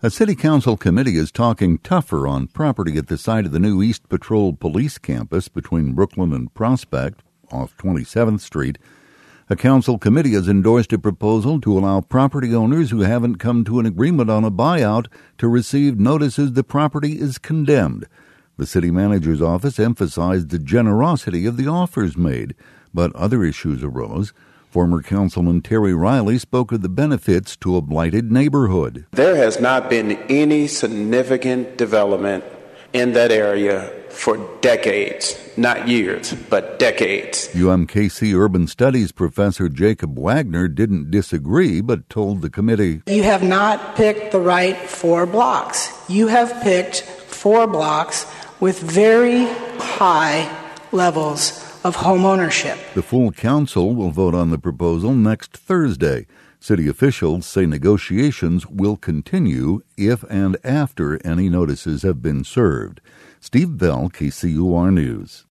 A city council committee is talking tougher on property at the site of the new East Patrol Police Campus between Brooklyn and Prospect off 27th Street. A council committee has endorsed a proposal to allow property owners who haven't come to an agreement on a buyout to receive notices the property is condemned. The city manager's office emphasized the generosity of the offers made, but other issues arose. Former Councilman Terry Riley spoke of the benefits to a blighted neighborhood. There has not been any significant development in that area for decades, not years, but decades. UMKC Urban Studies professor Jacob Wagner didn't disagree, but told the committee, "You have not picked the right 4 blocks. You have picked 4 blocks with very high levels of home ownership." The full council will vote on the proposal next Thursday. City officials say negotiations will continue if and after any notices have been served. Steve Bell, KCUR News.